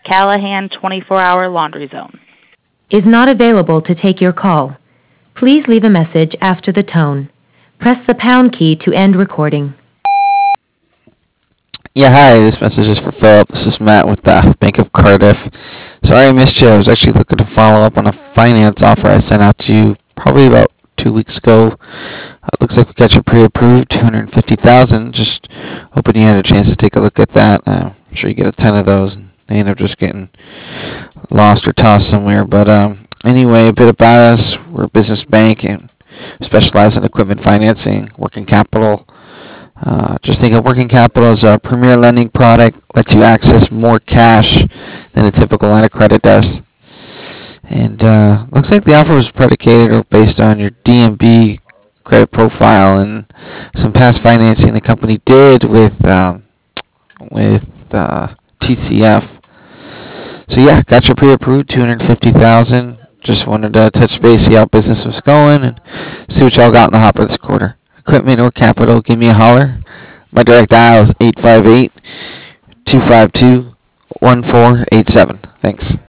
Callahan 24-hour laundry zone. Is not available to take your call. Please leave a message after the tone. Press the pound key to end recording. Yeah, hi, this message is for Philip. This is Matt with the Bank of Cardiff. Sorry I missed you. I was actually looking to follow up on a finance offer I sent out to you probably about 2 weeks ago. It looks like we got you pre-approved, $250,000. Just hoping you had a chance to take a look at that. I'm sure you get a ton of those, and they end up just getting lost or tossed somewhere. But anyway, a bit about us. We're a business bank and specialize in equipment financing, working capital. Just think of working capital as a premier lending product, lets you access more cash than a typical line of credit does. And looks like the offer was predicated or based on your DMB credit profile and some past financing the company did with TCF. So yeah, got your pre-approved, $250,000. Just wanted to touch base, see how business was going, and see what y'all got in the hopper this quarter. Equipment or capital, give me a holler. My direct dial is 858-252-1487. Thanks.